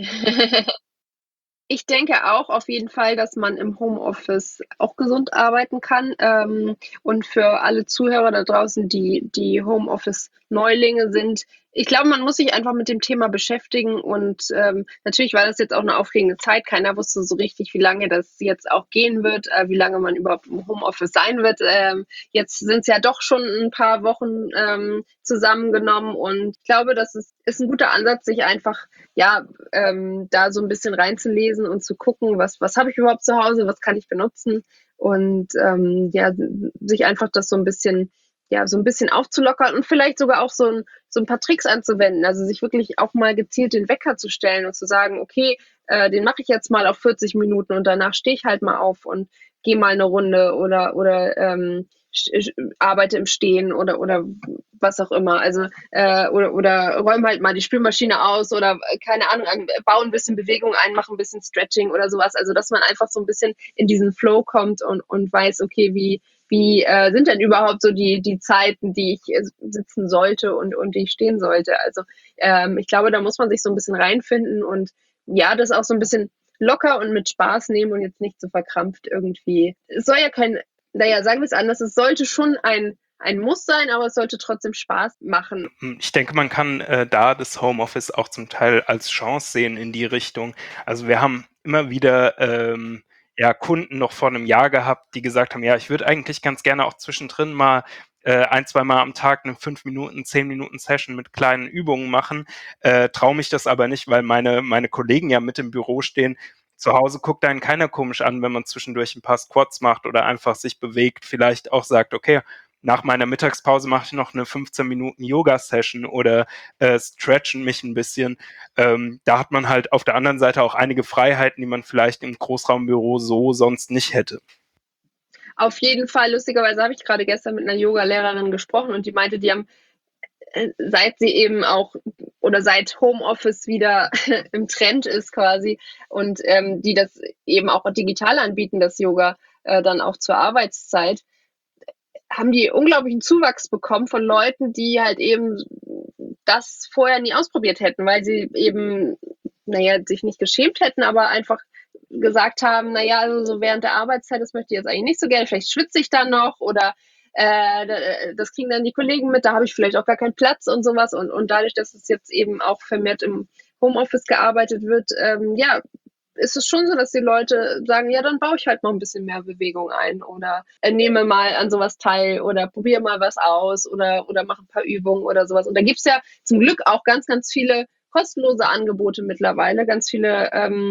Speaker 5: Ich denke auch auf jeden Fall, dass man im Homeoffice auch gesund arbeiten kann. Ähm, und für alle Zuhörer da draußen, die die Homeoffice-Neulinge sind, ich glaube, man muss sich einfach mit dem Thema beschäftigen und ähm, natürlich war das jetzt auch eine aufregende Zeit. Keiner wusste so richtig, wie lange das jetzt auch gehen wird, äh, wie lange man überhaupt im Homeoffice sein wird. Ähm, jetzt sind es ja doch schon ein paar Wochen ähm, zusammengenommen und ich glaube, das ist, ist ein guter Ansatz, sich einfach ja ähm, da so ein bisschen reinzulesen und zu gucken, was, was habe ich überhaupt zu Hause, was kann ich benutzen und ähm, ja, sich einfach das so ein bisschen, ja, so ein bisschen aufzulockern und vielleicht sogar auch so ein, so ein paar Tricks anzuwenden. Also sich wirklich auch mal gezielt den Wecker zu stellen und zu sagen, okay, äh, den mache ich jetzt mal auf vierzig Minuten und danach stehe ich halt mal auf und gehe mal eine Runde oder, oder ähm, arbeite im Stehen oder, oder was auch immer. Also äh, oder, oder räume halt mal die Spülmaschine aus oder äh, keine Ahnung, baue ein bisschen Bewegung ein, mache ein bisschen Stretching oder sowas. Also dass man einfach so ein bisschen in diesen Flow kommt und, und weiß, okay, wie, wie äh, sind denn überhaupt so die, die Zeiten, die ich äh, sitzen sollte und, und die ich stehen sollte. Also ähm, ich glaube, da muss man sich so ein bisschen reinfinden und ja, das auch so ein bisschen locker und mit Spaß nehmen und jetzt nicht so verkrampft irgendwie. Es soll ja kein, naja, sagen wir es anders, es sollte schon ein ein Muss sein, aber es sollte trotzdem Spaß machen.
Speaker 1: Ich denke, man kann äh, da das Homeoffice auch zum Teil als Chance sehen in die Richtung. Also wir haben immer wieder ähm, ja, Kunden noch vor einem Jahr gehabt, die gesagt haben, ja, ich würde eigentlich ganz gerne auch zwischendrin mal äh, ein, zwei Mal am Tag eine fünf Minuten, zehn Minuten Session mit kleinen Übungen machen, äh, traue mich das aber nicht, weil meine, meine Kollegen ja mit im Büro stehen. Zu Hause guckt einen keiner komisch an, wenn man zwischendurch ein paar Squats macht oder einfach sich bewegt, vielleicht auch sagt, okay, nach meiner Mittagspause mache ich noch eine fünfzehn Minuten Yoga-Session oder äh, stretchen mich ein bisschen. Ähm, da hat man halt auf der anderen Seite auch einige Freiheiten, die man vielleicht im Großraumbüro so sonst nicht hätte.
Speaker 5: Auf jeden Fall, lustigerweise habe ich gerade gestern mit einer Yoga-Lehrerin gesprochen und die meinte, die haben, äh, seit sie eben auch oder seit Homeoffice wieder im Trend ist quasi und ähm, die das eben auch digital anbieten, das Yoga, äh, dann auch zur Arbeitszeit, haben die unglaublichen Zuwachs bekommen von Leuten, die halt eben das vorher nie ausprobiert hätten, weil sie eben, naja, sich nicht geschämt hätten, aber einfach gesagt haben, naja, also so während der Arbeitszeit, das möchte ich jetzt eigentlich nicht so gerne, vielleicht schwitze ich dann noch oder äh, das kriegen dann die Kollegen mit, da habe ich vielleicht auch gar keinen Platz und sowas und, und dadurch, dass es jetzt eben auch vermehrt im Homeoffice gearbeitet wird, ähm, ja, ist es schon so, dass die Leute sagen, ja, dann baue ich halt noch ein bisschen mehr Bewegung ein oder äh, nehme mal an sowas teil oder probiere mal was aus oder, oder mache ein paar Übungen oder sowas. Und da gibt's ja zum Glück auch ganz, ganz viele kostenlose Angebote mittlerweile, ganz viele ähm,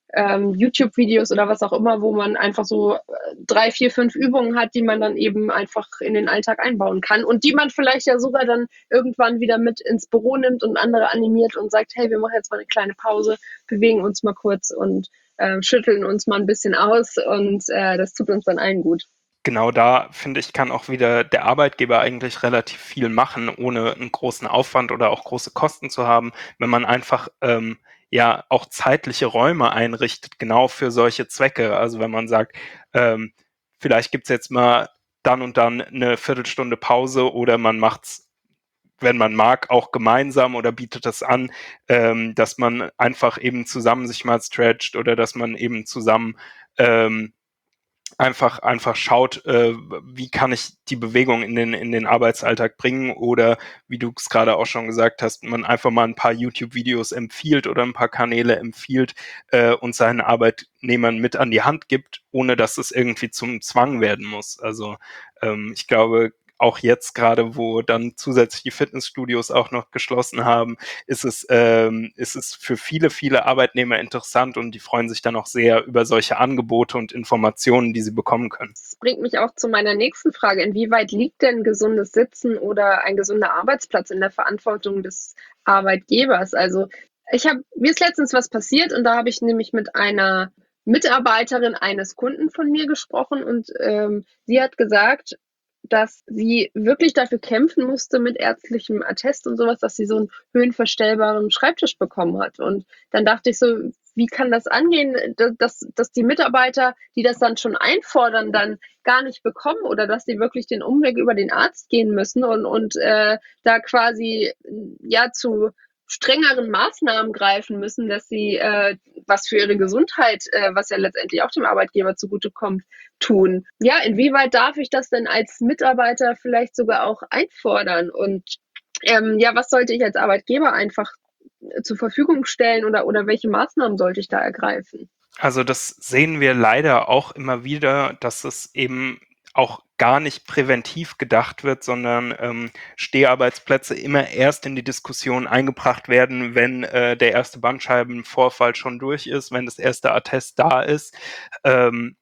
Speaker 5: ähm, YouTube-Videos oder was auch immer, wo man einfach so äh, drei, vier, fünf Übungen hat, die man dann eben einfach in den Alltag einbauen kann und die man vielleicht ja sogar dann irgendwann wieder mit ins Büro nimmt und andere animiert und sagt, hey, wir machen jetzt mal eine kleine Pause, bewegen uns mal kurz und äh, schütteln uns mal ein bisschen aus und äh, das tut uns dann allen gut.
Speaker 1: Genau da, finde ich, kann auch wieder der Arbeitgeber eigentlich relativ viel machen, ohne einen großen Aufwand oder auch große Kosten zu haben, wenn man einfach ähm, ja auch zeitliche Räume einrichtet, genau für solche Zwecke. Also wenn man sagt, ähm, vielleicht gibt's jetzt mal dann und dann eine Viertelstunde Pause oder man macht's, wenn man mag, auch gemeinsam oder bietet das an, ähm, dass man einfach eben zusammen sich mal stretcht oder dass man eben zusammen ähm, einfach einfach schaut, äh, wie kann ich die Bewegung in den in den Arbeitsalltag bringen oder wie du es gerade auch schon gesagt hast, man einfach mal ein paar YouTube-Videos empfiehlt oder ein paar Kanäle empfiehlt äh, und seinen Arbeitnehmern mit an die Hand gibt, ohne dass es irgendwie zum Zwang werden muss. Also ähm, ich glaube, auch jetzt gerade, wo dann zusätzlich die Fitnessstudios auch noch geschlossen haben, ist es, ähm, ist es für viele, viele Arbeitnehmer interessant und die freuen sich dann auch sehr über solche Angebote und Informationen, die sie bekommen können.
Speaker 5: Das bringt mich auch zu meiner nächsten Frage. Inwieweit liegt denn gesundes Sitzen oder ein gesunder Arbeitsplatz in der Verantwortung des Arbeitgebers? Also ich habe, mir ist letztens was passiert und da habe ich nämlich mit einer Mitarbeiterin eines Kunden von mir gesprochen und ähm, sie hat gesagt, dass sie wirklich dafür kämpfen musste mit ärztlichem Attest und sowas, dass sie so einen höhenverstellbaren Schreibtisch bekommen hat. Und dann dachte ich so, wie kann das angehen, dass, dass die Mitarbeiter, die das dann schon einfordern, dann gar nicht bekommen oder dass sie wirklich den Umweg über den Arzt gehen müssen und, und äh, da quasi ja zu strengeren Maßnahmen greifen müssen, dass sie äh, was für ihre Gesundheit, äh, was ja letztendlich auch dem Arbeitgeber zugutekommt, tun. Ja, inwieweit darf ich das denn als Mitarbeiter vielleicht sogar auch einfordern? Und ähm, ja, was sollte ich als Arbeitgeber einfach zur Verfügung stellen oder, oder welche Maßnahmen sollte ich da ergreifen?
Speaker 1: Also das sehen wir leider auch immer wieder, dass es eben auch gar nicht präventiv gedacht wird, sondern ähm, Steharbeitsplätze immer erst in die Diskussion eingebracht werden, wenn äh, der erste Bandscheibenvorfall schon durch ist, wenn das erste Attest da ist. Ähm,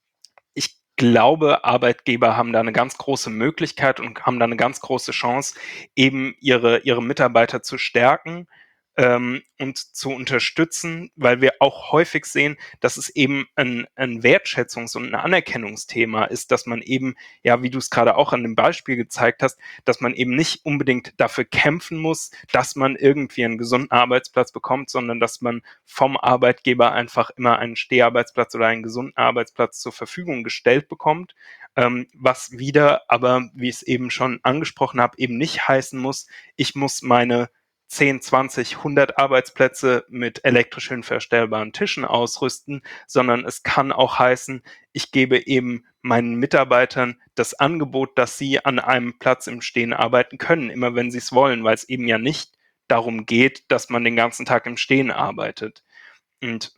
Speaker 1: ich glaube, Arbeitgeber haben da eine ganz große Möglichkeit und haben da eine ganz große Chance, eben ihre, ihre Mitarbeiter zu stärken ähm, und zu unterstützen, weil wir auch häufig sehen, dass es eben ein, ein Wertschätzungs- und ein Anerkennungsthema ist, dass man eben, ja, wie du es gerade auch an dem Beispiel gezeigt hast, dass man eben nicht unbedingt dafür kämpfen muss, dass man irgendwie einen gesunden Arbeitsplatz bekommt, sondern dass man vom Arbeitgeber einfach immer einen Steharbeitsplatz oder einen gesunden Arbeitsplatz zur Verfügung gestellt bekommt, ähm, was wieder aber, wie ich es eben schon angesprochen habe, eben nicht heißen muss, ich muss meine zehn, zwanzig, hundert Arbeitsplätze mit elektrisch höhenverstellbaren Tischen ausrüsten, sondern es kann auch heißen, ich gebe eben meinen Mitarbeitern das Angebot, dass sie an einem Platz im Stehen arbeiten können, immer wenn sie es wollen, weil es eben ja nicht darum geht, dass man den ganzen Tag im Stehen arbeitet. Und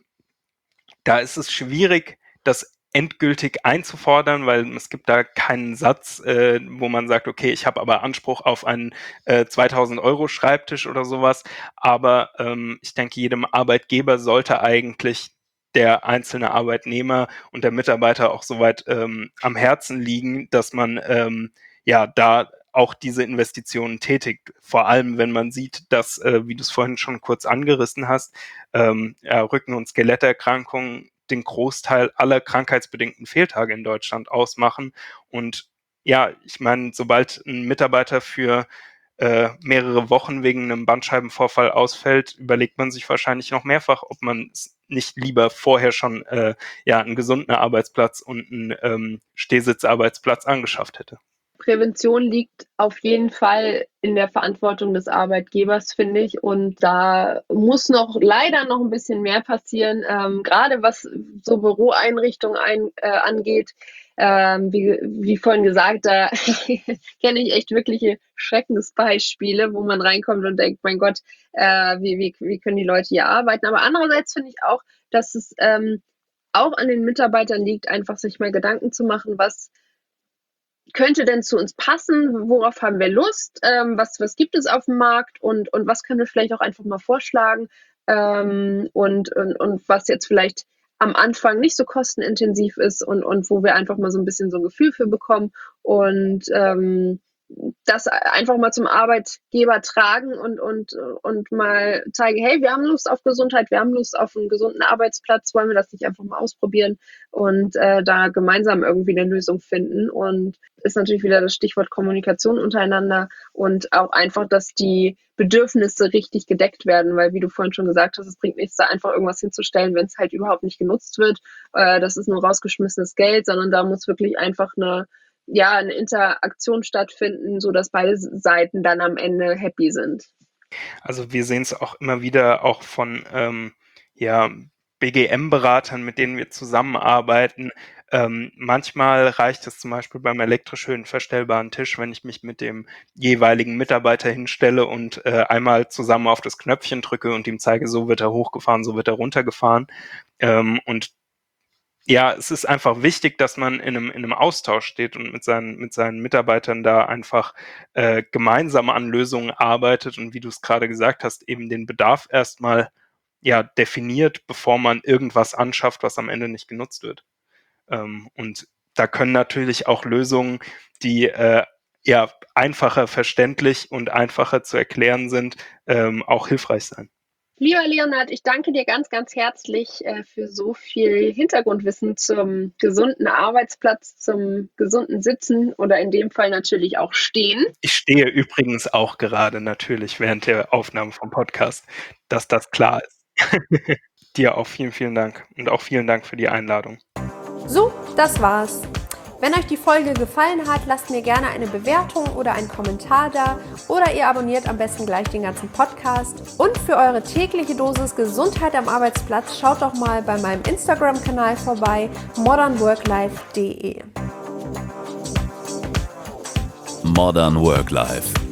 Speaker 1: da ist es schwierig, das endgültig einzufordern, weil es gibt da keinen Satz, äh, wo man sagt, okay, ich habe aber Anspruch auf einen äh, zweitausend Euro Schreibtisch oder sowas. Aber ähm, ich denke, jedem Arbeitgeber sollte eigentlich der einzelne Arbeitnehmer und der Mitarbeiter auch soweit ähm, am Herzen liegen, dass man ähm, ja da auch diese Investitionen tätigt. Vor allem, wenn man sieht, dass, äh, wie du es vorhin schon kurz angerissen hast, ähm, ja, Rücken- und Skeletterkrankungen den Großteil aller krankheitsbedingten Fehltage in Deutschland ausmachen. Und ja, ich meine, sobald ein Mitarbeiter für äh, mehrere Wochen wegen einem Bandscheibenvorfall ausfällt, überlegt man sich wahrscheinlich noch mehrfach, ob man es nicht lieber vorher schon äh, ja, einen gesunden Arbeitsplatz und einen ähm, Stehsitzarbeitsplatz angeschafft hätte.
Speaker 5: Prävention liegt auf jeden Fall in der Verantwortung des Arbeitgebers, finde ich. Und da muss noch leider noch ein bisschen mehr passieren, ähm, gerade was so Büroeinrichtungen ein, äh, angeht. Ähm, wie, wie vorhin gesagt, da kenne ich echt wirkliche Schreckensbeispiele, wo man reinkommt und denkt, mein Gott, äh, wie, wie, wie können die Leute hier arbeiten? Aber andererseits finde ich auch, dass es ähm, auch an den Mitarbeitern liegt, einfach sich mal Gedanken zu machen, was könnte denn zu uns passen? Worauf haben wir Lust? Ähm, was, was gibt es auf dem Markt? Und, und was können wir vielleicht auch einfach mal vorschlagen, ähm, und, und, und was jetzt vielleicht am Anfang nicht so kostenintensiv ist und, und wo wir einfach mal so ein bisschen so ein Gefühl für bekommen und ähm, das einfach mal zum Arbeitgeber tragen und, und, und mal zeigen, hey, wir haben Lust auf Gesundheit, wir haben Lust auf einen gesunden Arbeitsplatz, wollen wir das nicht einfach mal ausprobieren und äh, da gemeinsam irgendwie eine Lösung finden. Und ist natürlich wieder das Stichwort Kommunikation untereinander und auch einfach, dass die Bedürfnisse richtig gedeckt werden, weil wie du vorhin schon gesagt hast, es bringt nichts, da einfach irgendwas hinzustellen, wenn es halt überhaupt nicht genutzt wird. Äh, das ist nur rausgeschmissenes Geld, sondern da muss wirklich einfach eine ja, eine Interaktion stattfinden, sodass beide Seiten dann am Ende happy sind.
Speaker 1: Also wir sehen es auch immer wieder auch von ähm, ja, B G M-Beratern, mit denen wir zusammenarbeiten. Ähm, manchmal reicht es zum Beispiel beim elektrisch höhenverstellbaren Tisch, wenn ich mich mit dem jeweiligen Mitarbeiter hinstelle und äh, einmal zusammen auf das Knöpfchen drücke und ihm zeige, so wird er hochgefahren, so wird er runtergefahren. Ähm, und ja, es ist einfach wichtig, dass man in einem, in einem Austausch steht und mit seinen, mit seinen Mitarbeitern da einfach äh, gemeinsam an Lösungen arbeitet und wie du es gerade gesagt hast, eben den Bedarf erstmal ja, definiert, bevor man irgendwas anschafft, was am Ende nicht genutzt wird. Ähm, und da können natürlich auch Lösungen, die äh, ja einfacher verständlich und einfacher zu erklären sind, ähm, auch hilfreich sein.
Speaker 5: Lieber Leonhard, ich danke dir ganz, ganz herzlich äh, für so viel Hintergrundwissen zum gesunden Arbeitsplatz, zum gesunden Sitzen oder in dem Fall natürlich auch Stehen.
Speaker 1: Ich stehe übrigens auch gerade natürlich während der Aufnahme vom Podcast, dass das klar ist. Dir auch vielen, vielen Dank und auch vielen Dank für die Einladung.
Speaker 2: So, das war's. Wenn euch die Folge gefallen hat, lasst mir gerne eine Bewertung oder einen Kommentar da oder ihr abonniert am besten gleich den ganzen Podcast. Und für eure tägliche Dosis Gesundheit am Arbeitsplatz schaut doch mal bei meinem Instagram-Kanal vorbei, modern work life punkt de.
Speaker 3: Modern Work Life.